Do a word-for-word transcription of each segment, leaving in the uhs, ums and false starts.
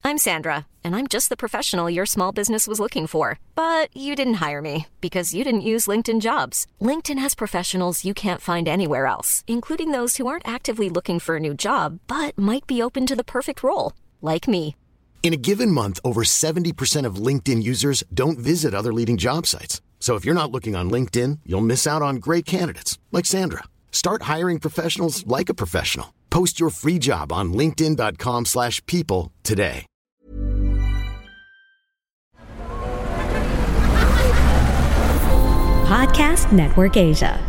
I'm Sandra, and I'm just the professional your small business was looking for. But you didn't hire me because you didn't use LinkedIn Jobs. LinkedIn has professionals you can't find anywhere else, including those who aren't actively looking for a new job, but might be open to the perfect role, like me. In a given month, over seventy percent of LinkedIn users don't visit other leading job sites. So if you're not looking on LinkedIn, you'll miss out on great candidates like Sandra. Start hiring professionals like a professional. Post your free job on linkedin.com slash people today. Podcast Network Asia.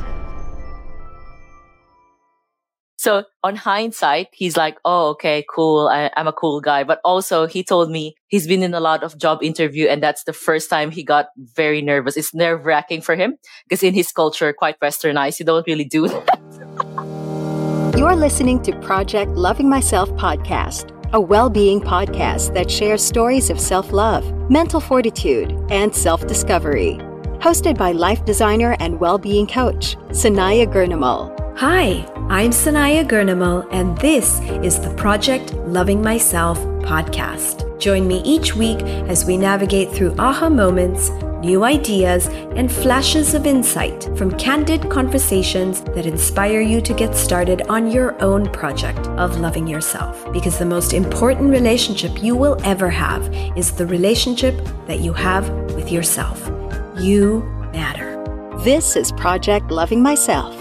So on hindsight, he's like, oh, okay, cool. I, I'm a cool guy. But also he told me he's been in a lot of job interview and that's the first time he got very nervous. It's nerve wracking for him because in his culture, quite westernized, you don't really do that. You're listening to Project Loving Myself podcast, a well-being podcast that shares stories of self-love, mental fortitude, and self-discovery. Hosted by life designer and well-being coach, Sanaya Gurnamal. Hi, I'm Sanaya Gurnamal, and this is the Project Loving Myself podcast. Join me each week as we navigate through aha moments, new ideas, and flashes of insight from candid conversations that inspire you to get started on your own project of loving yourself. Because the most important relationship you will ever have is the relationship that you have with yourself. You matter. This is Project Loving Myself.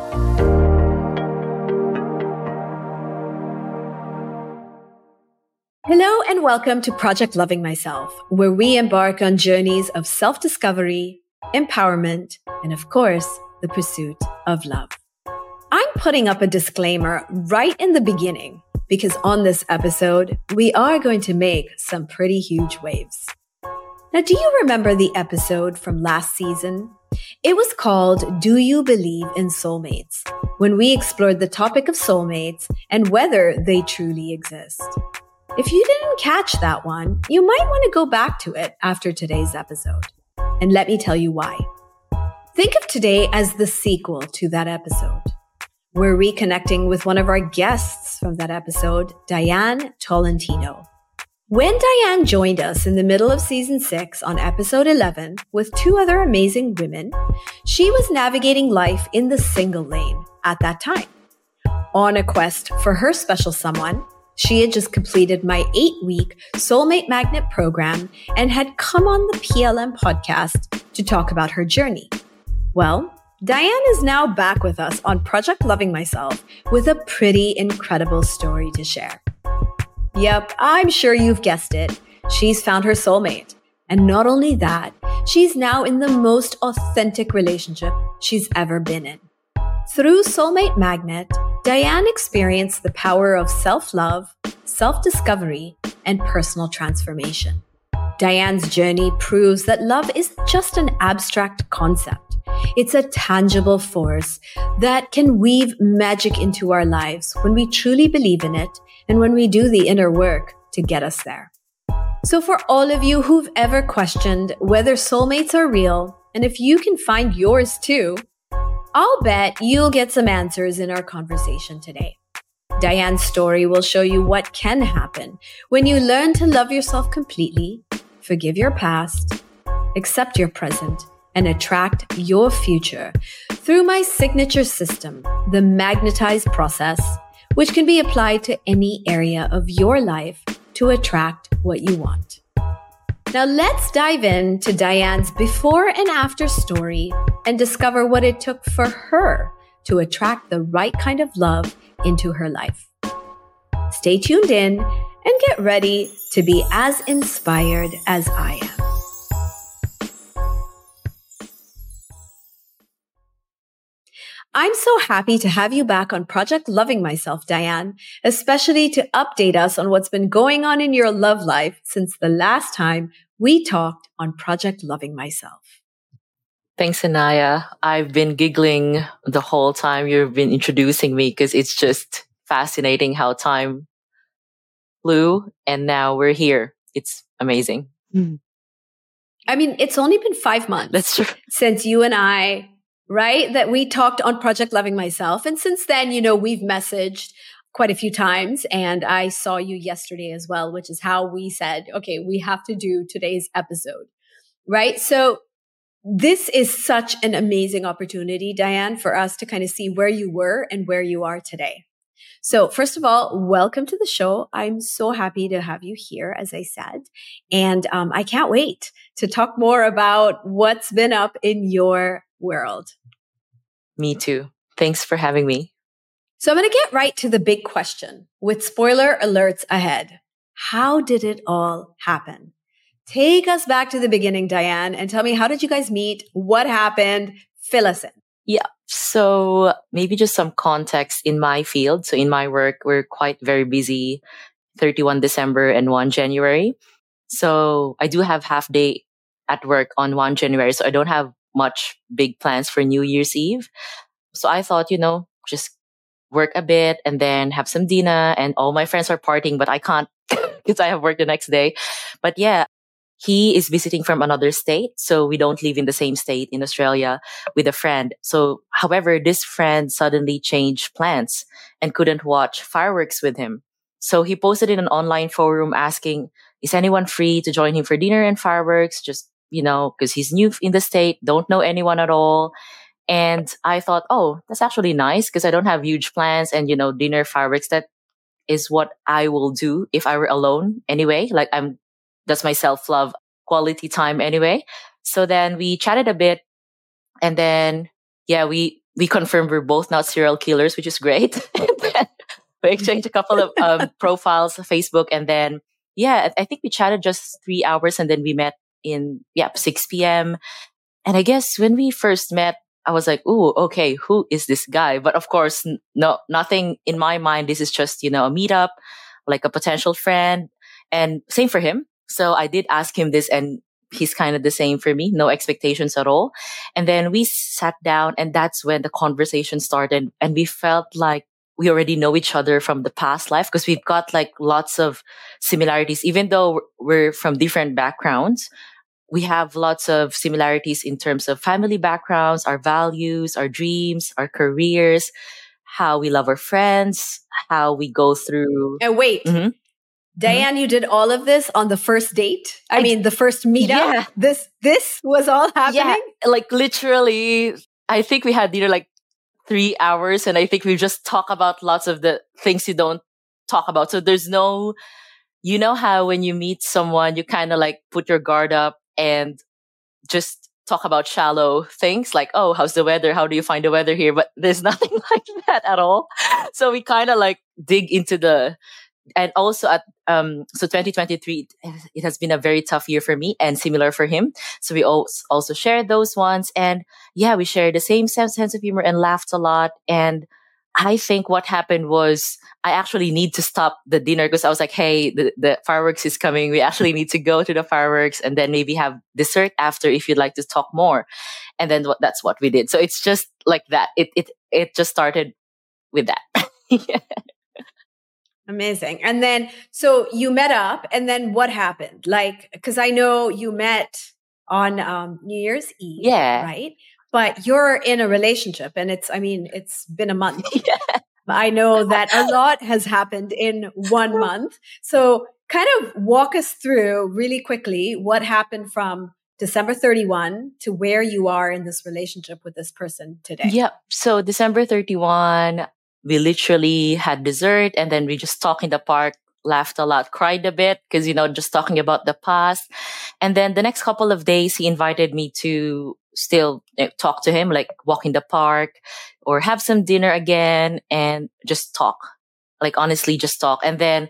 Hello and welcome to Project Loving Myself, where we embark on journeys of self-discovery, empowerment, and of course, the pursuit of love. I'm putting up a disclaimer right in the beginning because on this episode, we are going to make some pretty huge waves. Now, do you remember the episode from last season? It was called Do You Believe in Soulmates? When we explored the topic of soulmates and whether they truly exist. If you didn't catch that one, you might want to go back to it after today's episode. And let me tell you why. Think of today as the sequel to that episode. We're reconnecting with one of our guests from that episode, Diane Tolentino. When Diane joined us in the middle of season six on episode eleven with two other amazing women, she was navigating life in the single lane at that time. On a quest for her special someone, she had just completed my eight-week Soulmate Magnet program and had come on the P L M podcast to talk about her journey. Well, Diane is now back with us on Project Loving Myself with a pretty incredible story to share. Yep, I'm sure you've guessed it. She's found her soulmate. And not only that, she's now in the most authentic relationship she's ever been in. Through Soulmate Magnet, Diane experienced the power of self-love, self-discovery, and personal transformation. Diane's journey proves that love isn't just an abstract concept. It's a tangible force that can weave magic into our lives when we truly believe in it and when we do the inner work to get us there. So for all of you who've ever questioned whether soulmates are real, and if you can find yours too, I'll bet you'll get some answers in our conversation today. Diane's story will show you what can happen when you learn to love yourself completely, forgive your past, accept your present, and attract your future through my signature system, the magnetized process, which can be applied to any area of your life to attract what you want. Now let's dive into Diane's before and after story and discover what it took for her to attract the right kind of love into her life. Stay tuned in and get ready to be as inspired as I am. I'm so happy to have you back on Project Loving Myself, Diane, especially to update us on what's been going on in your love life since the last time we talked on Project Loving Myself. Thanks, Anaya. I've been giggling the whole time you've been introducing me because it's just fascinating how time flew and now we're here. It's amazing. Mm. I mean, it's only been five months That's true. since you and I, right, that we talked on Project Loving Myself. And since then, you know, we've messaged. quite a few times, and I saw you yesterday as well, which is how we said, okay, we have to do today's episode, right? So this is such an amazing opportunity, Diane, for us to kind of see where you were and where you are today. So first of all, welcome to the show. I'm so happy to have you here, as I said. And um, I can't wait to talk more about what's been up in your world. Me too. Thanks for having me. So I'm going to get right to the big question with spoiler alerts ahead. How did it all happen? Take us back to the beginning, Diane, and tell me, how did you guys meet? What happened? Fill us in. Yeah. So maybe just some context in my field. So in my work, we're quite very busy, thirty-first December and first January. So I do have half day at work on first January. So I don't have much big plans for New Year's Eve. So I thought, you know, just work a bit and then have some dinner, and all my friends are partying, but I can't because I have work the next day. But yeah, he is visiting from another state. So we don't live in the same state in Australia with a friend. So, however, this friend suddenly changed plans and couldn't watch fireworks with him. So he posted in an online forum asking, is anyone free to join him for dinner and fireworks? Just, you know, because he's new in the state, don't know anyone at all. And I thought, oh, that's actually nice because I don't have huge plans, and, you know, dinner, fireworks, that is what I will do if I were alone anyway. Like I'm That's my self-love quality time anyway. So then we chatted a bit, and then, yeah, we, we confirmed we're both not serial killers, which is great. And then we exchanged a couple of um, profiles on Facebook. And then, yeah, I think we chatted just three hours and then we met in, yeah, six p.m. And I guess when we first met, I was like, ooh, okay, who is this guy? But of course, n- no, nothing in my mind. This is just, you know, a meetup, like a potential friend. And same for him. So I did ask him this, and he's kind of the same for me. No expectations at all. And then we sat down, and that's when the conversation started. And we felt like we already know each other from the past life because we've got like lots of similarities. Even though we're from different backgrounds, we have lots of similarities in terms of family backgrounds, our values, our dreams, our careers, how we love our friends, how we go through. And wait. Mm-hmm. Diane, you did all of this on the first date? I, I mean, the first meetup? Yeah. This this was all happening? Yeah, like literally, I think we had dinner like three hours, and I think we just talk about lots of the things you don't talk about. So there's no, you know how when you meet someone, you kind of like put your guard up and just talk about shallow things like, oh, how's the weather? How do you find the weather here? But there's nothing like that at all. So we kind of like dig into the... And also at, um, so twenty twenty-three, it has been a very tough year for me and similar for him. So we also shared those ones, and yeah, we shared the same sense of humor and laughed a lot. And I think what happened was I actually need to stop the dinner because I was like, hey, the, the fireworks is coming. We actually need to go to the fireworks and then maybe have dessert after if you'd like to talk more. And then what, that's what we did. So it's just like that. It, it, it just started with that. Yeah. Amazing. And then, so you met up, and then what happened? Like, because I know you met on um, New Year's Eve, yeah, right? But you're in a relationship, and it's, I mean, it's been a month. Yeah. I know that a lot has happened in one month. So kind of walk us through really quickly what happened from December thirty-first to where you are in this relationship with this person today. Yep. So December thirty-first, we literally had dessert, and then we just talked in the park, laughed a lot, cried a bit because, you know, just talking about the past. And then the next couple of days, he invited me to still talk to him, like walk in the park or have some dinner again and just talk, like honestly, just talk. And then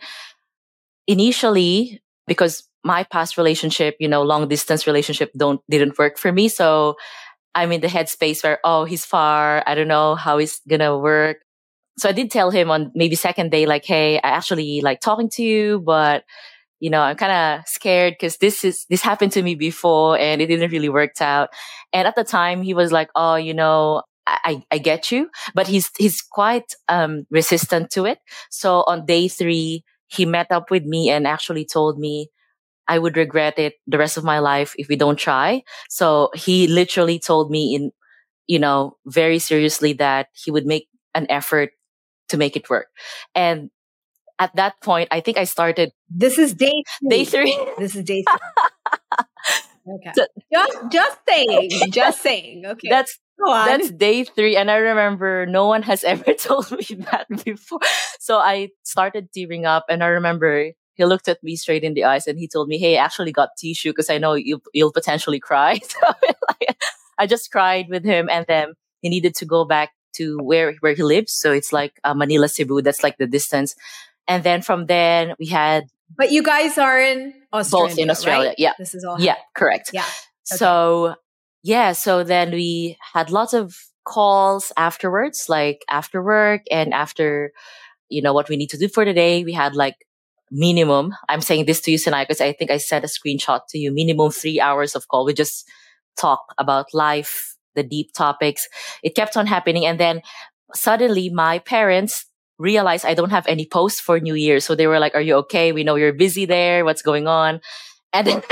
initially, because my past relationship, you know, long distance relationship don't, didn't work for me. So I'm in the headspace where, oh, he's far. I don't know how it's going to work. So I did tell him on maybe second day, like, hey, I actually like talking to you, but, you know, I'm kind of scared because this is, this happened to me before and it didn't really work out. And at the time he was like, oh, you know, I, I get you, but he's, he's quite, um, resistant to it. So on day three, he met up with me and actually told me I would regret it the rest of my life if we don't try. So he literally told me in, you know, very seriously that he would make an effort to make it work. And at that point, I think I started This is day three. day three. This is day three. Okay. So- just, just saying. Just saying. Okay. That's Go on. That's day three. And I remember no one has ever told me that before. So I started tearing up, and I remember he looked at me straight in the eyes and he told me, hey, I actually got tissue because I know you, you'll potentially cry. So like, I just cried with him, and then he needed to go back to where, where he lives. So it's like uh, Manila, Cebu. That's like the distance. And then from then we had But you guys are in Australia. both in Australia. Right? Yeah. This is all. Yeah, correct. Yeah. Okay. So, yeah, so then we had lots of calls afterwards, like after work and after, you know, what we need to do for the day. We had like minimum, I'm saying this to you, Sanai, because I think I sent a screenshot to you, minimum three hours of call. We just talk about life, the deep topics. It kept on happening. And then suddenly my parents realized I don't have any posts for New Year. So they were like, are you okay? We know you're busy there. What's going on? And then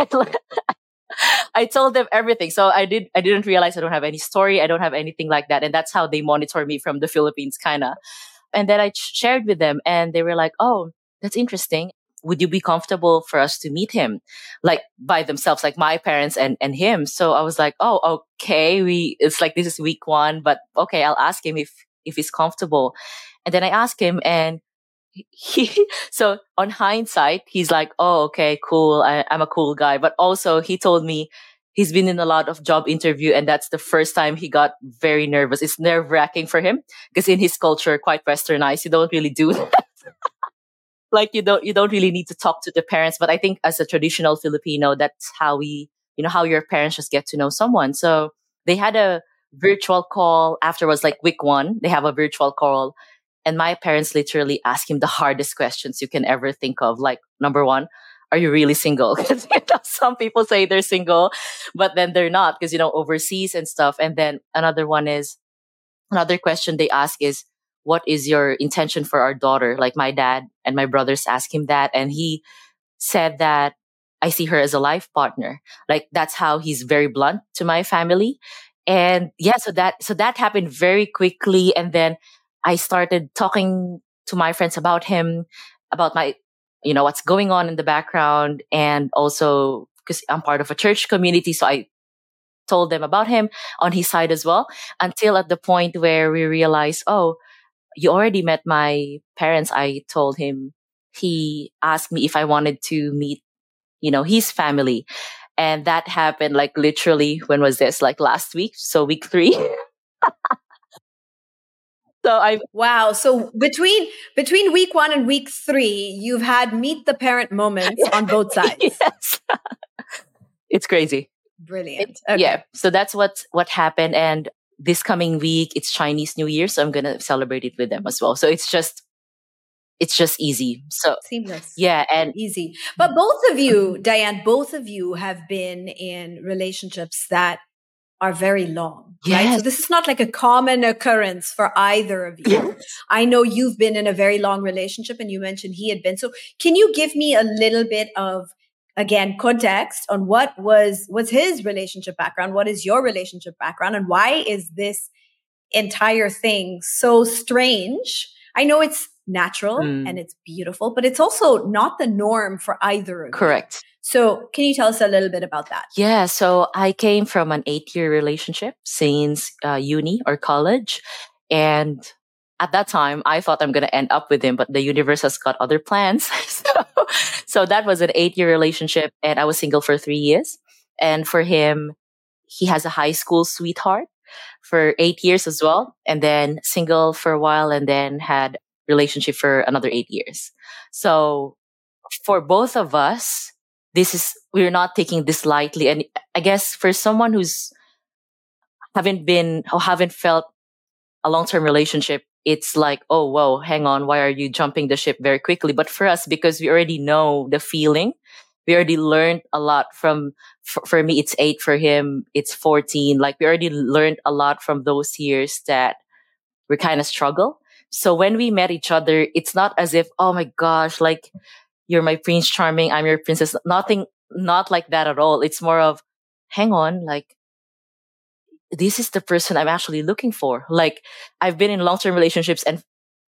I told them everything. So I did, I didn't realize I don't have any story. I don't have anything like that. And that's how they monitor me from the Philippines, kind of. And then I ch- shared with them, and they were like, oh, that's interesting. Would you be comfortable for us to meet him? Like by themselves, like my parents and, and him. So I was like, oh, okay. We, it's like, this is week one, but okay, I'll ask him if, if he's comfortable. And then I asked him, and he, so on hindsight, he's like, oh, okay, cool. I, I'm a cool guy. But also he told me he's been in a lot of job interview, and that's the first time he got very nervous. It's nerve wracking for him because in his culture, quite westernized, you don't really do that. Like you don't, you don't really need to talk to the parents. But I think as a traditional Filipino, that's how we, you know, how your parents just get to know someone. So they had a virtual call afterwards, like week one, they have a virtual call. And my parents literally asked him the hardest questions you can ever think of. Like, number one, are you really single? Because you know, some people say they're single, but then they're not because, you know, overseas and stuff. And then another one is, another question they ask is, what is your intention for our daughter? Like my dad and my brothers asked him that. And he said that I see her as a life partner. Like that's how he's very blunt to my family. And yeah, so that, so that happened very quickly. And then I started talking to my friends about him, about my, you know, what's going on in the background. And also because I'm part of a church community. So I told them about him on his side as well, until at the point where we realized, oh, you already met my parents. I told him, he asked me if I wanted to meet, you know, his family. And that happened like literally, when was this? Like last week. So week three. So I Wow. So between between week one and week three, you've had meet the parent moments on both sides. Yes. It's crazy. Brilliant. It, Okay. Yeah. So that's what what happened. And this coming week, it's Chinese New Year, so I'm gonna celebrate it with them as well. So it's just it's just easy. So Seamless. yeah, and Easy. But both of you, Diane, both of you have been in relationships that are very long, right? Yes. So this is not like a common occurrence for either of you. Yes. I know you've been in a very long relationship, and you mentioned he had been. So can you give me a little bit of, again, context on what was, was his relationship background? What is your relationship background? And why is this entire thing so strange? I know it's natural Mm. and it's beautiful, but it's also not the norm for either of you. correct. So can you tell us a little bit about that? Yeah, so I came from an eight-year relationship since uh, uni or college. And at that time, I thought I'm going to end up with him, but the universe has got other plans. so, so that was an eight-year relationship, and I was single for three years. And for him, he has a high school sweetheart for eight years as well, and then single for a while, and then had relationship for another eight years. So for both of us, this is, we're not taking this lightly. And I guess for someone who's haven't been or haven't felt a long-term relationship, it's like, oh, whoa, hang on. Why are you jumping the ship very quickly? But for us, because we already know the feeling, we already learned a lot from, for, for me, it's eight. For him, it's fourteen. Like we already learned a lot from those years that we kind of struggle. So when we met each other, it's not as if, oh my gosh, like, you're my Prince Charming, I'm your princess. Nothing, not like that at all. It's more of, hang on, like, this is the person I'm actually looking for. Like, I've been in long-term relationships, and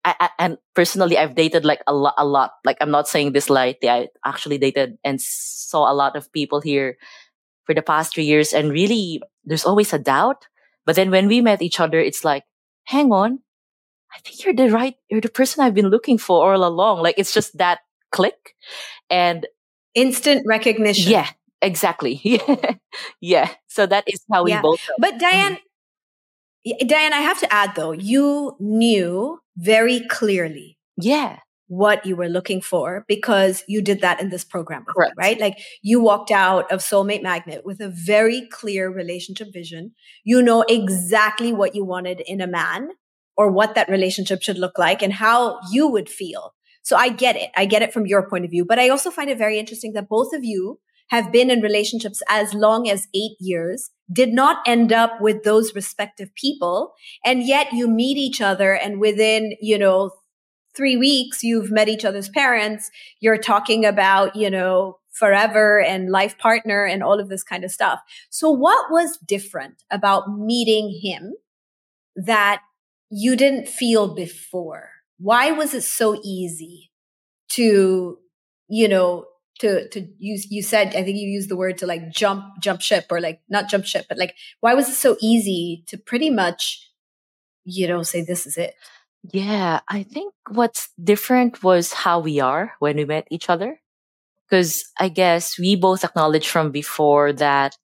I, I, and personally, I've dated like a lot, a lot. Like, I'm not saying this lightly. I actually dated and saw a lot of people here for the past three years. And really, there's always a doubt. But then when we met each other, it's like, hang on, I think you're the right, you're the person I've been looking for all along. Like, it's just that click and instant recognition. Yeah, exactly. Yeah. Yeah. So that is how we yeah. both. But Diane, mm-hmm. Diane, I have to add though, you knew very clearly. Yeah. What you were looking for because you did that in this program, Correct. right? Like you walked out of Soulmate Magnet with a very clear relationship vision. You know exactly what you wanted in a man or what that relationship should look like and how you would feel. So I get it. I get it from your point of view, but I also find it very interesting that both of you have been in relationships as long as eight years, did not end up with those respective people. And yet you meet each other and within, you know, three weeks, you've met each other's parents. You're talking about, you know, forever and life partner and all of this kind of stuff. So what was different about meeting him that you didn't feel before? Why was it so easy to, you know, to, to use, you said, I think you used the word to like jump, jump ship or like not jump ship, but like, why was it so easy to pretty much, you know, say, this is it? Yeah, I think what's different was how we are when we met each other. Because I guess we both acknowledged from before that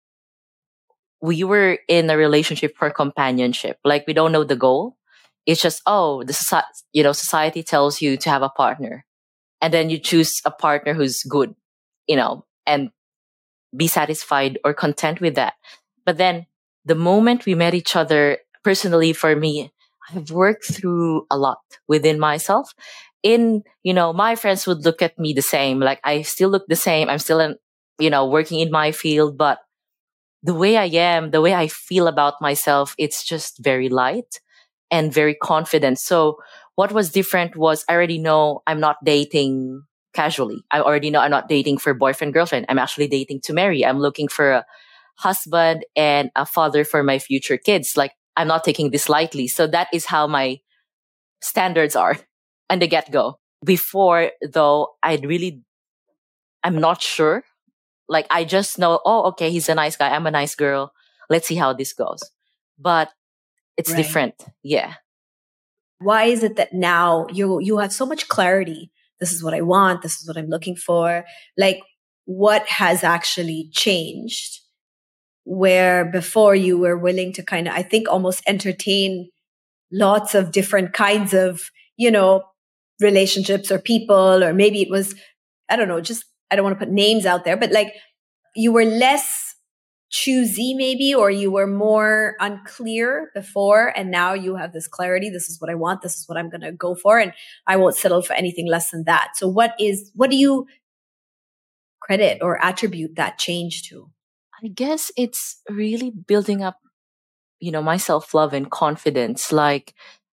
we were in a relationship for companionship. Like, we don't know the goal. It's just, oh, the society, you know, society tells you to have a partner. And then you choose a partner who's good, you know, and be satisfied or content with that. But then the moment we met each other, personally for me, I've worked through a lot within myself. In, you know, my friends would look at me the same. Like, I still look the same. I'm still, in, you know, working in my field. But the way I am, the way I feel about myself, it's just very light and very confident. So what was different was I already know I'm not dating casually. I already know I'm not dating for boyfriend, girlfriend. I'm actually dating to marry. I'm looking for a husband and a father for my future kids. Like, I'm not taking this lightly. So that is how my standards are and the get-go. Before, though, I'd really, I'm not sure. Like, I just know, oh, okay, he's a nice guy. I'm a nice girl. Let's see how this goes. But it's right. different. Yeah. Why is it that now you, you have so much clarity? This is what I want. This is what I'm looking for. Like, what has actually changed? Where before you were willing to kind of, I think, almost entertain lots of different kinds of, you know, relationships or people, or maybe it was, I don't know, just, I don't want to put names out there, but like you were less choosy maybe, or you were more unclear before. And now you have this clarity. This is what I want. This is what I'm going to go for. And I won't settle for anything less than that. So what is, what do you credit or attribute that change to? I guess it's really building up, you know, my self-love and confidence, like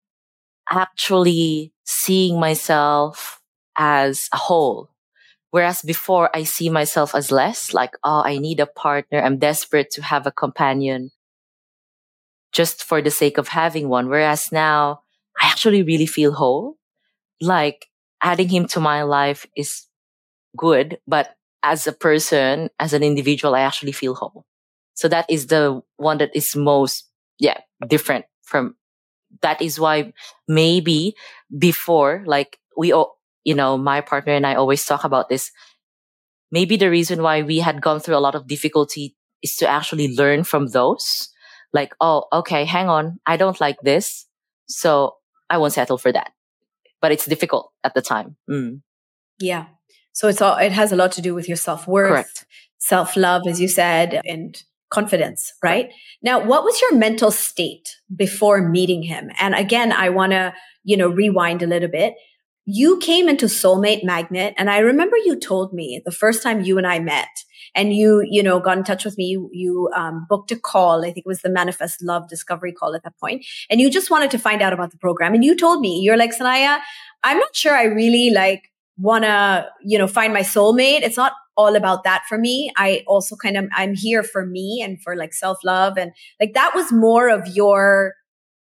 actually seeing myself as a whole. Whereas before I see myself as less, like, oh, I need a partner. I'm desperate to have a companion just for the sake of having one. Whereas now I actually really feel whole. Like, adding him to my life is good, but as a person, as an individual, I actually feel whole. So that is the one that is most, yeah, different from, that is why maybe before, like we, you know, my partner and I always talk about this. Maybe the reason why we had gone through a lot of difficulty is to actually learn from those. Like, oh, okay, hang on. I don't like this. So I won't settle for that. But it's difficult at the time. Mm. Yeah. So it's all, it has a lot to do with your self-worth, Correct. self-love, as you said, and confidence, right? Now, what was your mental state before meeting him? And again, I want to, you know, rewind a little bit. You came into Soulmate Magnet, and I remember you told me the first time you and I met, and you, you know, got in touch with me, you, you um, booked a call. I think it was the Manifest Love Discovery call at that point. And you just wanted to find out about the program. And you told me, you're like, Sanaya, I'm not sure I really like, want to, you know, find my soulmate. It's not all about that for me. I also kind of, I'm here for me and for like self-love. And like, that was more of your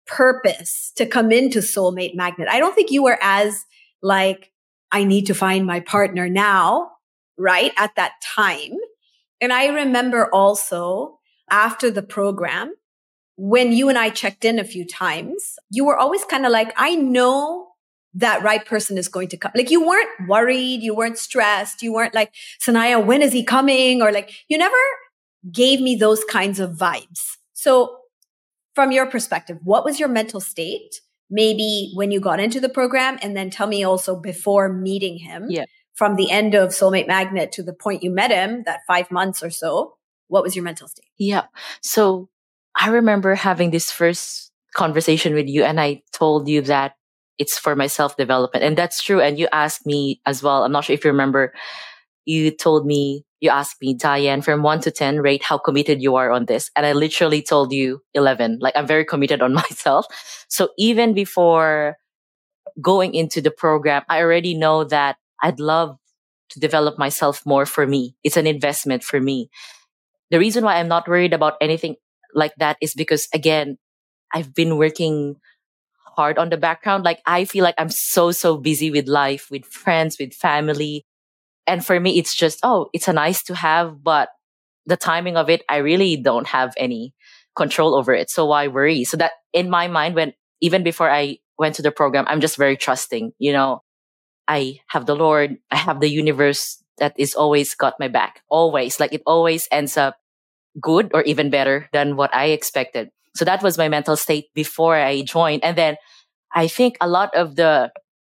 purpose to come into Soulmate Magnet. I don't think you were as like, I need to find my partner now, right? At that time. And I remember also after the program, when you and I checked in a few times, you were always kind of like, I know that right person is going to come. Like you weren't worried. You weren't stressed. You weren't like, Sanaya, when is he coming? Or like, you never gave me those kinds of vibes. So from your perspective, what was your mental state? Maybe when you got into the program, and then tell me also before meeting him, yeah. from the end of Soulmate Magnet to the point you met him, that five months or so, what was your mental state? Yeah. So I remember having this first conversation with you, and I told you that it's for my self-development. And that's true. And you asked me as well. I'm not sure if you remember, you told me, you asked me, Diane, from one to ten, rate how committed you are on this. And I literally told you eleven. Like I'm very committed on myself. So even before going into the program, I already know that I'd love to develop myself more for me. It's an investment for me. The reason why I'm not worried about anything like that is because, again, I've been working hard on the background. Like I feel like I'm so, so busy with life, with friends, with family. And for me, it's just, oh, it's a nice to have, but the timing of it, I really don't have any control over it. So why worry? So that in my mind, when even before I went to the program, I'm just very trusting. You know, I have the Lord, I have the universe that is always got my back. Always. Like it always ends up good or even better than what I expected. So that was my mental state before I joined. And then I think a lot of the,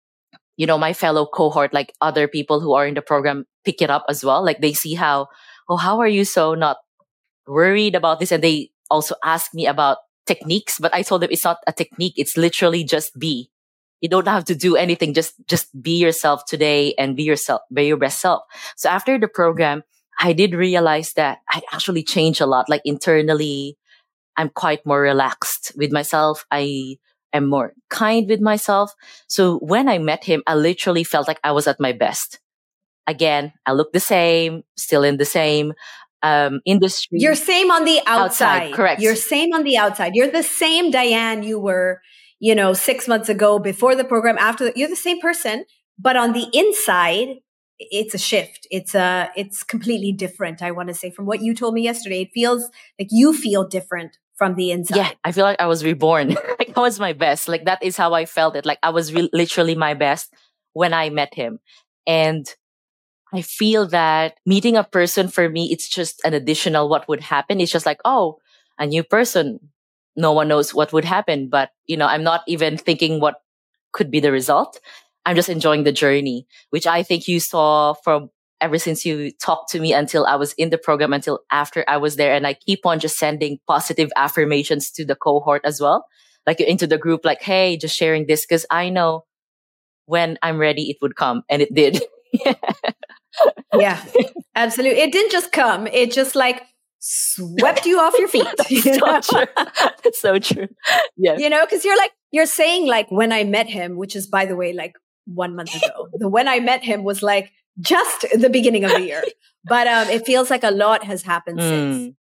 you know, my fellow cohort, like other people who are in the program, pick it up as well. Like they see how, oh, how are you so not worried about this? And they also ask me about techniques, but I told them it's not a technique. It's literally just be. You don't have to do anything. Just, just be yourself today and be yourself, be your best self. So after the program, I did realize that I actually changed a lot. Like internally, I'm quite more relaxed with myself. I am more kind with myself. So when I met him, I literally felt like I was at my best. Again, I look the same, still in the same um, industry. You're same on the outside. outside. Correct. You're same on the outside. You're the same Diane you were, you know, six months ago before the program, after the, you're the same person, but on the inside, it's a shift. It's a, it's completely different. I want to say from what you told me yesterday, it feels like you feel different from the inside. Yeah. I feel like I was reborn. Like I was my best. Like that is how I felt it. Like I was re- literally my best when I met him. And I feel that meeting a person for me, it's just an additional what would happen. It's just like, oh, a new person. No one knows what would happen. But, you know, I'm not even thinking what could be the result. I'm just enjoying the journey, which I think you saw from ever since you talked to me until I was in the program, until after I was there. And I keep on just sending positive affirmations to the cohort as well, like into the group, like, hey, just sharing this because I know when I'm ready, it would come. And it did. Yeah, absolutely. It didn't just come. It just like swept you off your feet. You so know? true. That's so true. Yeah. You know, because you're like, you're saying like when I met him, which is, by the way, like one month ago. The when I met him was like just the beginning of the year. But um, it feels like a lot has happened mm. since.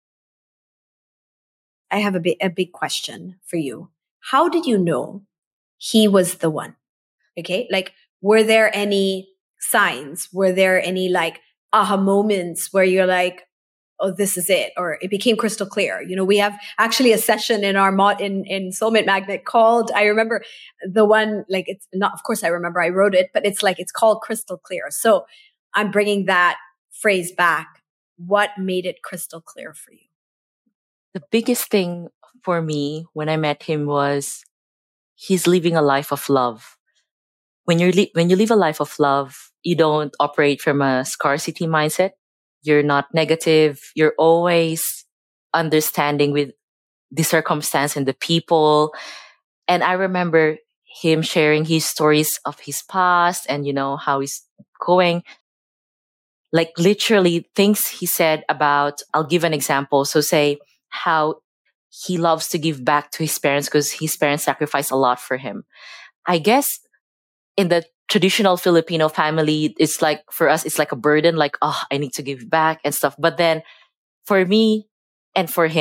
I have a, bi- a big question for you. How did you know he was the one? Okay. Like, were there any signs? Were there any like aha moments where you're like, oh, this is it, or it became crystal clear? You know, we have actually a session in our mod in, in Soulmate Magnet called, I remember the one, like it's not, of course I remember I wrote it, but it's like, it's called Crystal Clear. So I'm bringing that phrase back. What made it crystal clear for you? The biggest thing for me when I met him was he's living a life of love. When you're li- when you live a life of love, you don't operate from a scarcity mindset. You're not negative. You're always understanding with the circumstance and the people. And I remember him sharing his stories of his past and, you know, how he's going. Like literally things he said about, I'll give an example. So say how he loves to give back to his parents because his parents sacrificed a lot for him. I guess in the traditional Filipino family, it's like, for us, it's like a burden, like, oh, I need to give back and stuff. But then for me and for him,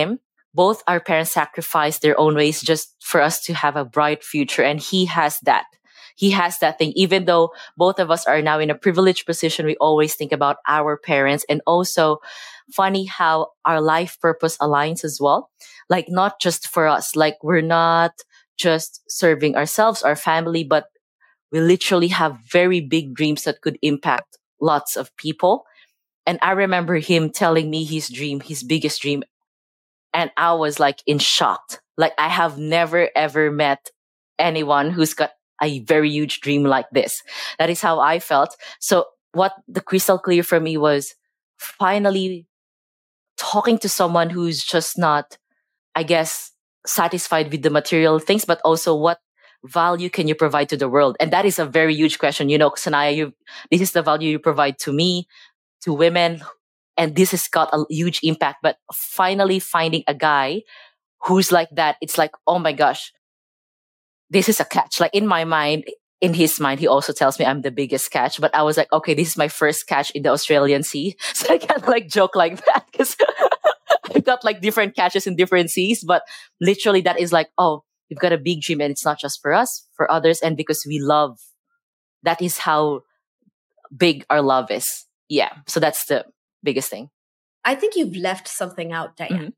both our parents sacrificed their own ways just for us to have a bright future. And he has that. He has that thing. Even though both of us are now in a privileged position, we always think about our parents. And also, funny how our life purpose aligns as well. Like, not just for us. Like, we're not just serving ourselves, our family, but we literally have very big dreams that could impact lots of people. And I remember him telling me his dream, his biggest dream. And I was like in shock. Like, I have never, ever met anyone who's got a very huge dream like this. That is how I felt. So what the crystal clear for me was finally talking to someone who's just not, I guess, satisfied with the material things, but also what value can you provide to the world? And that is a very huge question. You know, Sanaya, you, this is the value you provide to me, to women, and this has got a huge impact. But finally finding a guy who's like that, it's like, oh my gosh, this is a catch. Like, in my mind, in his mind, he also tells me I'm the biggest catch. But I was like, okay, this is my first catch in the Australian Sea. So I can't like joke like that because I've got like different catches in different seas. But literally that is like, oh, we've got a big dream, and it's not just for us, for others. And because we love, that is how big our love is. Yeah. So that's the biggest thing. I think you've left something out, Diane. Mm-hmm.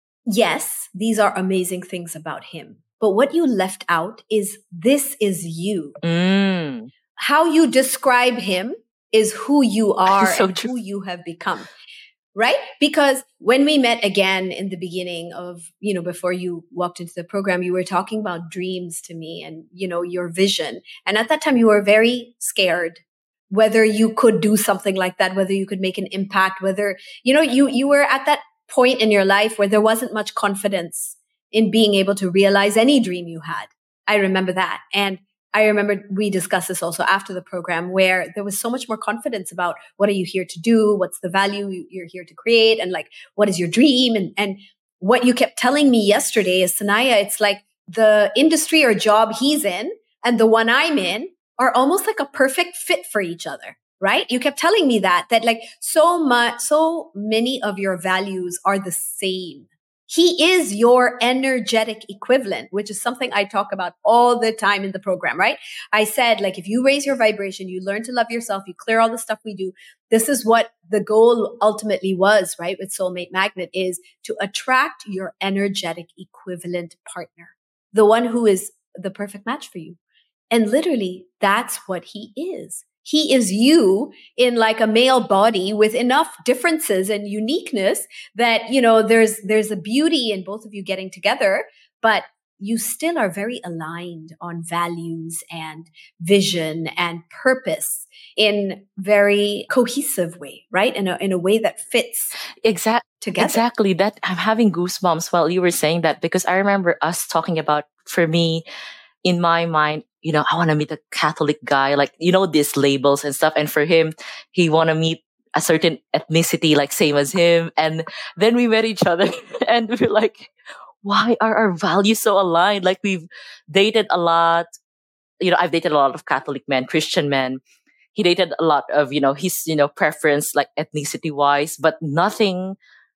Yes, these are amazing things about him. But what you left out is this is you. Mm. How you describe him is who you are So and true. who you have become. Right? Because when we met again in the beginning of, you know, before you walked into the program, you were talking about dreams to me and, you know, your vision. And at that time you were very scared whether you could do something like that, whether you could make an impact, whether, you know, you, you were at that point in your life where there wasn't much confidence in being able to realize any dream you had. I remember that. And I remember we discussed this also after the program, where there was so much more confidence about what are you here to do? What's the value you're here to create? And like, what is your dream? And, and what you kept telling me yesterday is, Sanaya, it's like the industry or job he's in and the one I'm in are almost like a perfect fit for each other, right? You kept telling me that, that like so much, so many of your values are the same. He is your energetic equivalent, which is something I talk about all the time in the program, right? I said, like, if you raise your vibration, you learn to love yourself, you clear all the stuff we do. This is what the goal ultimately was, right? With Soulmate Magnet, is to attract your energetic equivalent partner, the one who is the perfect match for you. And literally, that's what he is. He is you in like a male body with enough differences and uniqueness that, you know, there's, there's a beauty in both of you getting together, but you still are very aligned on values and vision and purpose in very cohesive way, right? In a, in a way that fits Exact, together. Exactly. That I'm having goosebumps while you were saying that, because I remember us talking about, for me, in my mind, you know, I want to meet a Catholic guy, like, you know, these labels and stuff. And for him, he want to meet a certain ethnicity, like same as him. And then we met each other and we're like, why are our values so aligned? Like, we've dated a lot, you know, I've dated a lot of Catholic men, Christian men. He dated a lot of, you know, his, you know, preference, like ethnicity wise, but nothing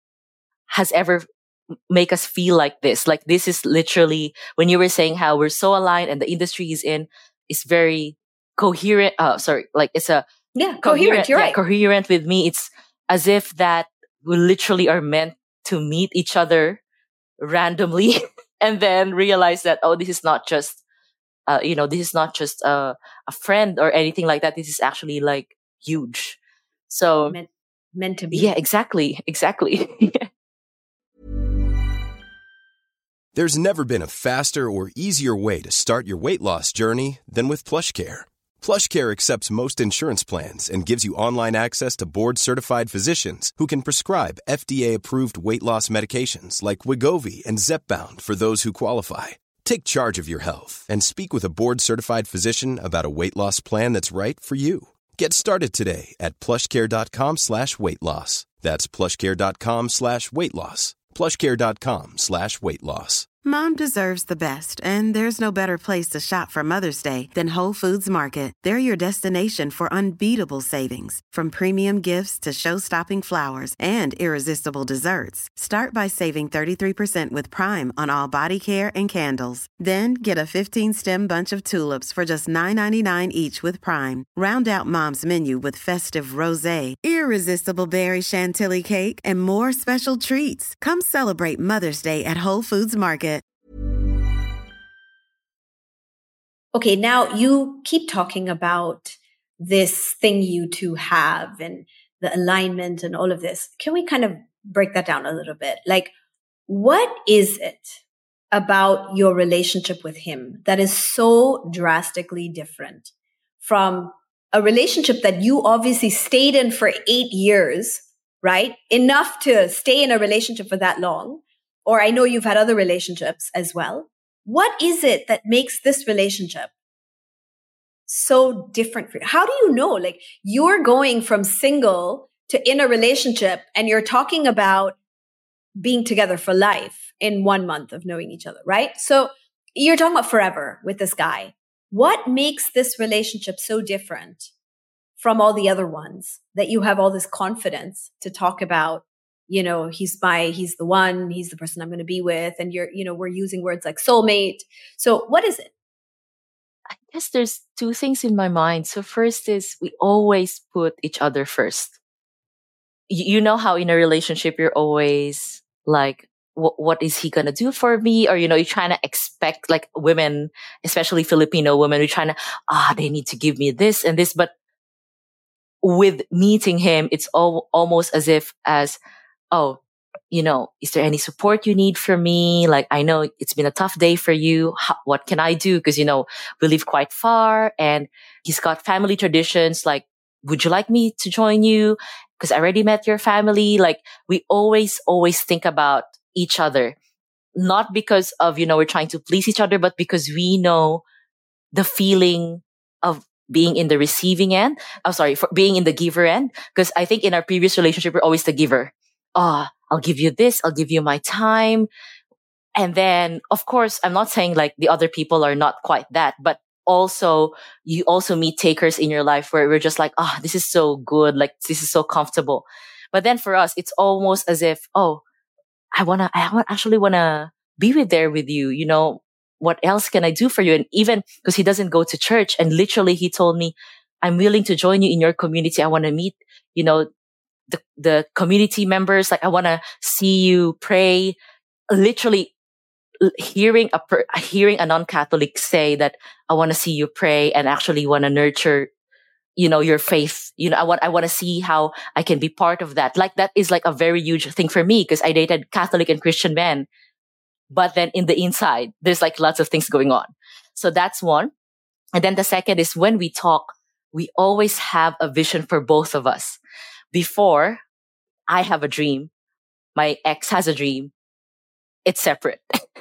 has ever make us feel like this. Like, this is literally, when you were saying how we're so aligned and the industry is in, is very coherent. Uh, sorry, like it's a Yeah, coherent. coherent, You're yeah, right. coherent with me. It's as if that we literally are meant to meet each other randomly and then realize that, oh, this is not just, uh, you know, this is not just a, a friend or anything like that. This is actually like huge. So Meant, meant to be. yeah, exactly, exactly. There's never been a faster or easier way to start your weight loss journey than with PlushCare. PlushCare accepts most insurance plans and gives you online access to board-certified physicians who can prescribe F D A-approved weight loss medications like Wegovy and Zepbound for those who qualify. Take charge of your health and speak with a board-certified physician about a weight loss plan that's right for you. Get started today at plushcare.com slash weight loss. That's plushcare.com slash weight loss. plushcare.com slash weight loss. Mom deserves the best, and there's no better place to shop for Mother's Day than Whole Foods Market. They're your destination for unbeatable savings, from premium gifts to show-stopping flowers and irresistible desserts. Start by saving thirty-three percent with Prime on all body care and candles. Then get a fifteen-stem bunch of tulips for just nine ninety-nine each with Prime. Round out Mom's menu with festive rosé, irresistible berry chantilly cake, and more special treats. Come celebrate Mother's Day at Whole Foods Market. Okay, now you keep talking about this thing you two have and the alignment and all of this. Can we kind of break that down a little bit? Like, what is it about your relationship with him that is so drastically different from a relationship that you obviously stayed in for eight years, right? Enough to stay in a relationship for that long. Or I know you've had other relationships as well. What is it that makes this relationship so different for you? How do you know? Like, you're going from single to in a relationship and you're talking about being together for life in one month of knowing each other, right? So you're talking about forever with this guy. What makes this relationship so different from all the other ones that you have all this confidence to talk about? You know, he's my, he's the one, he's the person I'm going to be with. And you're, you know, we're using words like soulmate. So what is it? I guess there's two things in my mind. So first is we always put each other first. You, you know how in a relationship, you're always like, what, what is he going to do for me? Or, you know, you're trying to expect, like, women, especially Filipino women, we're trying to, ah, they need to give me this and this. But with meeting him, it's all, almost as if as, oh, you know, is there any support you need from me? Like, I know it's been a tough day for you. How, what can I do? Because, you know, we live quite far and he's got family traditions. Like, would you like me to join you? Because I already met your family. Like, we always, always think about each other, not because of, you know, we're trying to please each other, but because we know the feeling of being in the receiving end. I'm sorry, for being in the giver end. Because I think in our previous relationship, we're always the giver. Oh, I'll give you this. I'll give you my time. And then, of course, I'm not saying like the other people are not quite that, but also you also meet takers in your life where we're just like, ah, oh, this is so good. Like, this is so comfortable. But then for us, it's almost as if, oh, I want to, I want, actually want to be with there with you. You know, what else can I do for you? And even because he doesn't go to church, and literally he told me, I'm willing to join you in your community. I want to meet, you know, the, the community members. Like, I want to see you pray. Literally hearing a, per, hearing a non-Catholic say that I want to see you pray and actually want to nurture, you know, your faith. You know, I want, I want to see how I can be part of that. Like, that is like a very huge thing for me because I dated Catholic and Christian men. But then in the inside, there's like lots of things going on. So that's one. And then the second is when we talk, we always have a vision for both of us. Before, I have a dream. My ex has a dream. It's separate.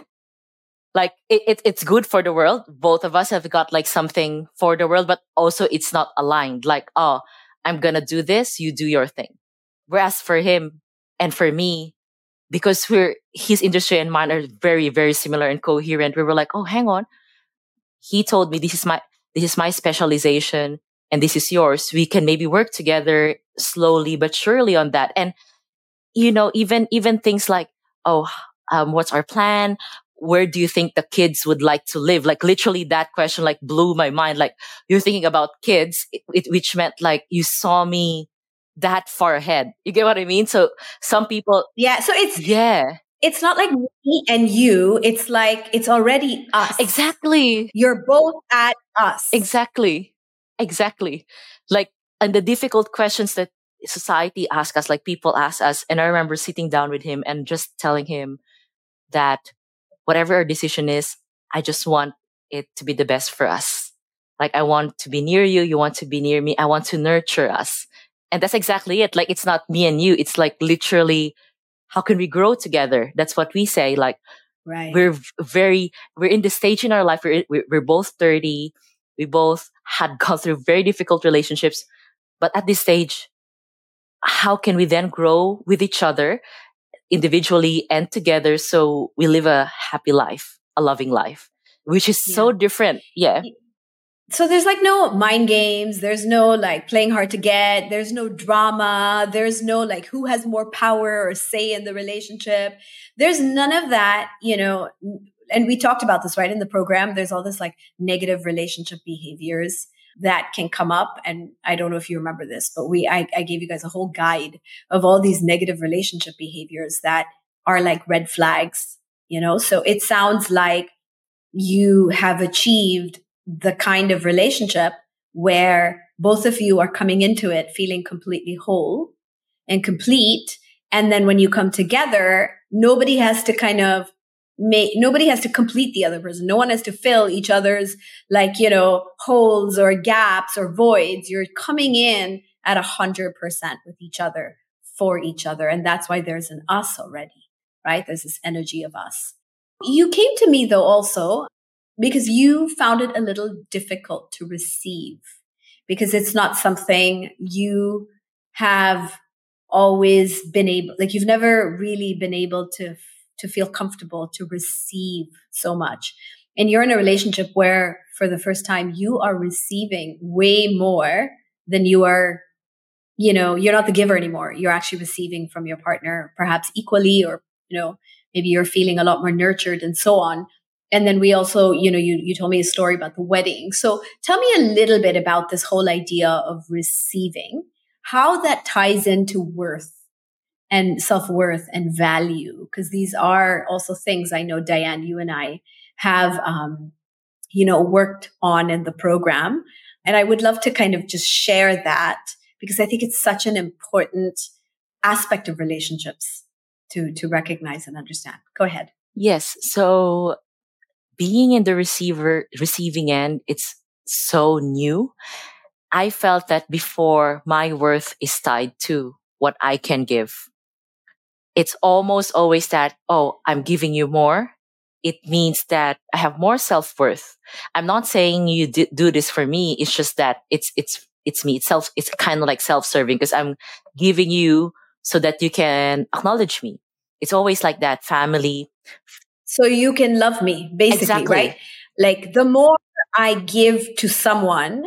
Like, it, it, it's good for the world. Both of us have got like something for the world, but also it's not aligned. Like, oh, I'm going to do this. You do your thing. Whereas for him and for me, because we're, his industry and mine are very, very similar and coherent, we were like, oh, hang on. He told me this is my, this is my specialization and this is yours. We can maybe work together slowly but surely on that. And, you know, even, even things like, oh, um, what's our plan? Where do you think the kids would like to live? Like, literally that question, like, blew my mind. Like, you're thinking about kids, it, it, which meant like you saw me that far ahead. You get what I mean? So some people. Yeah. So it's, yeah. It's not like me and you. It's like, it's already us. Exactly. You're both at us. Exactly. Exactly. Like, and the difficult questions that society asks us, like people ask us. And I remember sitting down with him and just telling him that whatever our decision is, I just want it to be the best for us. Like, I want to be near you. You want to be near me. I want to nurture us. And that's exactly it. Like, it's not me and you. It's like literally, how can we grow together? That's what we say. Like, right. we're very, we're in the stage in our life. We're, we're both thirty. We both had gone through very difficult relationships. But at this stage, how can we then grow with each other? individually and together. So we live a happy life, a loving life, which is yeah. so different. Yeah. So there's like no mind games. There's no like playing hard to get. There's no drama. There's no like who has more power or say in the relationship. There's none of that, you know. And we talked about this, right? In the program, there's all this like negative relationship behaviors that can come up. And I don't know if you remember this, but we, I, I gave you guys a whole guide of all these negative relationship behaviors that are like red flags, you know? So it sounds like you have achieved the kind of relationship where both of you are coming into it feeling completely whole and complete. And then when you come together, nobody has to kind of make, nobody has to complete the other person. No one has to fill each other's like, you know, holes or gaps or voids. You're coming in at a hundred percent with each other for each other. And that's why there's an us already, right? There's this energy of us. You came to me though also because you found it a little difficult to receive because it's not something you have always been able, like you've never really been able to, to feel comfortable to receive so much. And you're in a relationship where for the first time you are receiving way more than you are, you know, you're not the giver anymore. You're actually receiving from your partner, perhaps equally, or, you know, maybe you're feeling a lot more nurtured and so on. And then we also, you know, you, you told me a story about the wedding. So tell me a little bit about this whole idea of receiving, how that ties into worth and self-worth and value. Because these are also things I know, Diane, you and I have, um, you know, worked on in the program. And I would love to kind of just share that because I think it's such an important aspect of relationships to, to recognize and understand. Go ahead. Yes. So being in the receiver, receiving end, it's so new. I felt that before my worth is tied to what I can give. It's almost always that, oh, I'm giving you more. It means that I have more self-worth. I'm not saying you d- do this for me. It's just that it's, it's, it's me. It's self, it's kind of like self-serving because I'm giving you so that you can acknowledge me. It's always like that, family. So you can love me, basically, exactly. Right? Like the more I give to someone,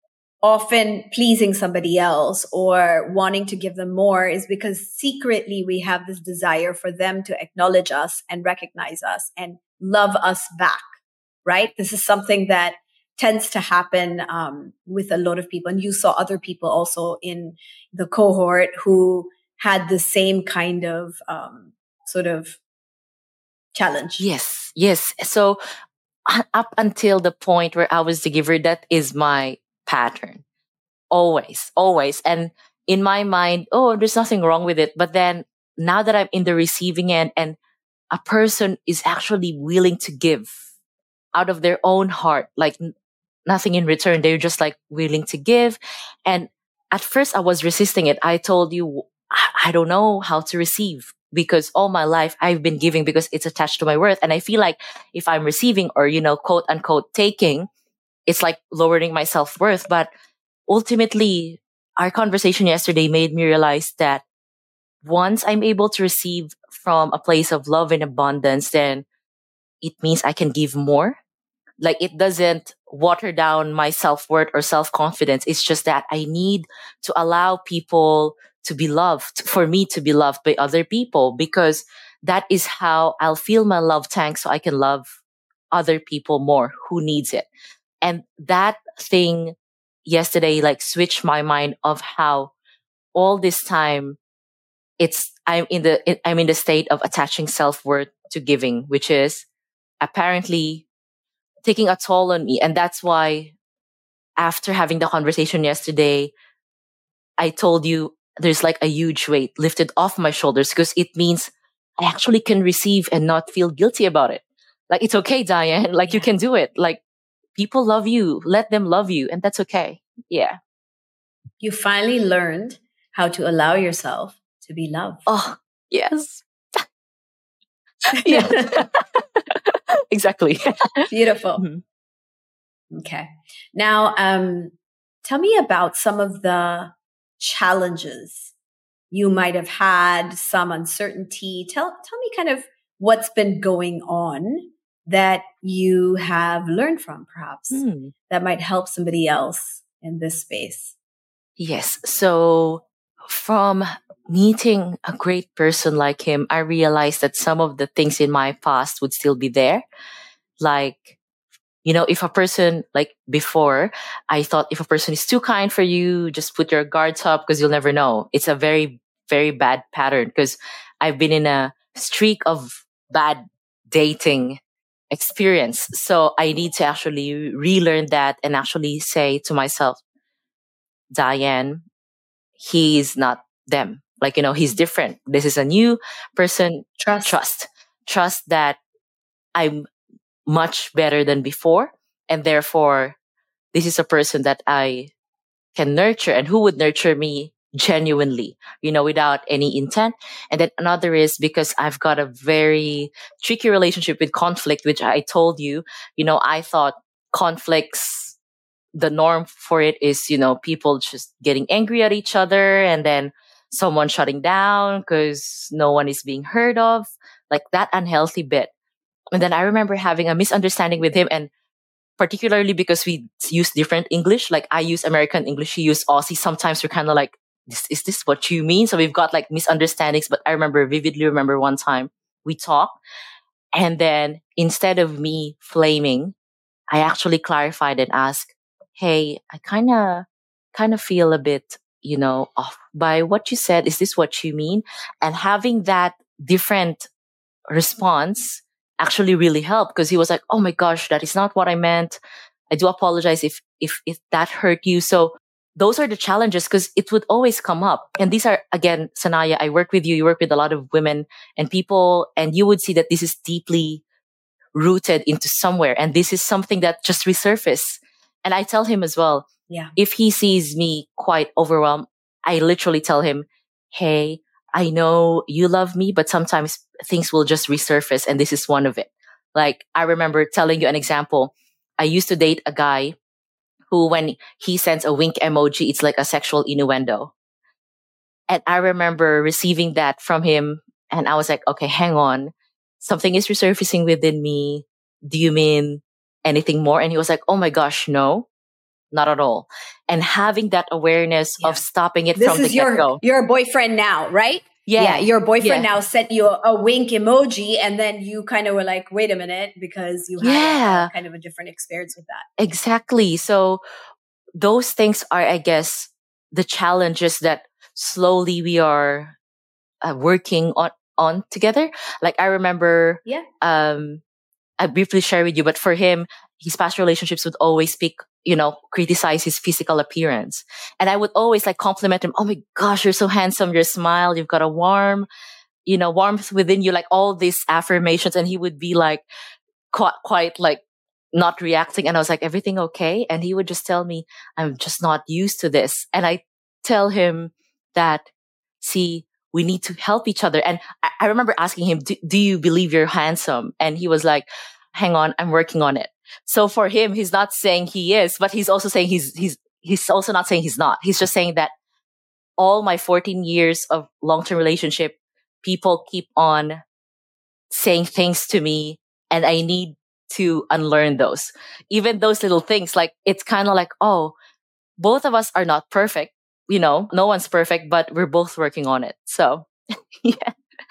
often pleasing somebody else or wanting to give them more is because secretly we have this desire for them to acknowledge us and recognize us and love us back, right? This is something that tends to happen um, with a lot of people. And you saw other people also in the cohort who had the same kind of um, sort of challenge. Yes, yes. So up until the point where I was the giver, that is my pattern. Always, always. And in my mind, oh, there's nothing wrong with it. But then now that I'm in the receiving end and a person is actually willing to give out of their own heart, like n- nothing in return, they're just like willing to give. And at first I was resisting it. I told you, I, I don't know how to receive. Because all my life I've been giving because it's attached to my worth. And I feel like if I'm receiving or, you know, quote unquote taking, it's like lowering my self-worth. But ultimately, our conversation yesterday made me realize that once I'm able to receive from a place of love and abundance, then it means I can give more. Like it doesn't water down my self-worth or self-confidence. It's just that I need to allow people to be loved, for me to be loved by other people, because that is how I'll fill my love tank so I can love other people more who needs it. And that thing yesterday like switched my mind of how all this time it's I'm in the I'm in the state of attaching self-worth to giving, which is apparently taking a toll on me. And that's why after having the conversation yesterday, I told you there's like a huge weight lifted off my shoulders because it means I actually can receive and not feel guilty about it. Like, it's okay, Diane. Like, you can do it. Like, people love you. Let them love you. And that's okay. Yeah. You finally learned how to allow yourself to be loved. Oh, yes. Yes. Exactly. Beautiful. Mm-hmm. Okay. Now, um, tell me about some of the challenges you might have had some uncertainty. Tell, tell me kind of what's been going on that you have learned from, perhaps, Hmm. that might help somebody else in this space. Yes. So from meeting a great person like him, I realized that some of the things in my past would still be there. Like, you know, if a person, like before, I thought if a person is too kind for you, just put your guards up because you'll never know. It's a very, very bad pattern because I've been in a streak of bad dating experience. So I need to actually relearn that and actually say to myself, Diane, he's not them. Like, you know, he's different. This is a new person. Trust. Trust. Trust that I'm much better than before. And therefore, this is a person that I can nurture and who would nurture me genuinely, you know, without any intent. And then another is because I've got a very tricky relationship with conflict, which I told you, you know, I thought conflicts, the norm for it is, you know, people just getting angry at each other and then someone shutting down because no one is being heard of, like that unhealthy bit. And then I remember having a misunderstanding with him, and particularly because we use different English, like I use American English, he used Aussie. Sometimes we're kind of like, this, is this what you mean? So we've got like misunderstandings, but I remember vividly remember one time we talked, and then instead of me flaming, I actually clarified and asked, hey, I kind of, kind of feel a bit, you know, off by what you said. Is this what you mean? And having that different response actually really helped because he was like, oh my gosh, that is not what I meant. I do apologize if, if, if that hurt you. So those are the challenges because it would always come up. And these are, again, Sanaya, I work with you, you work with a lot of women and people, and you would see that this is deeply rooted into somewhere. And this is something that just resurfaced. And I tell him as well, yeah, if he sees me quite overwhelmed, I literally tell him, hey, I know you love me, but sometimes things will just resurface. And this is one of it. Like, I remember telling you an example. I used to date a guy who, when he sends a wink emoji, it's like a sexual innuendo. And I remember receiving that from him. And I was like, okay, hang on. Something is resurfacing within me. Do you mean anything more? And he was like, oh my gosh, no, not at all. And having that awareness yeah. of stopping it this from the your, get-go. Your boyfriend now, right? Yeah. yeah your boyfriend yeah. now sent you a, a wink emoji, and then you kind of were like, wait a minute, because you had yeah. a, a kind of a different experience with that. Exactly. So those things are, I guess, the challenges that slowly we are uh, working on, on together. Like I remember, yeah. um, I briefly share with you, but for him, his past relationships would always speak, you know, criticize his physical appearance. And I would always like compliment him. Oh my gosh, you're so handsome. Your smile, you've got a warm, you know, warmth within you, like all these affirmations. And he would be like, quite, quite like not reacting. And I was like, everything okay? And he would just tell me, I'm just not used to this. And I tell him that, see, we need to help each other. And I, I remember asking him, do, do you believe you're handsome? And he was like, hang on, I'm working on it. So for him, he's not saying he is, but he's also saying he's, he's, he's also not saying he's not. He's just saying that all my fourteen years of long-term relationship, people keep on saying things to me and I need to unlearn those. Even those little things, like it's kind of like, oh, both of us are not perfect. You know, no one's perfect, but we're both working on it. So, yeah.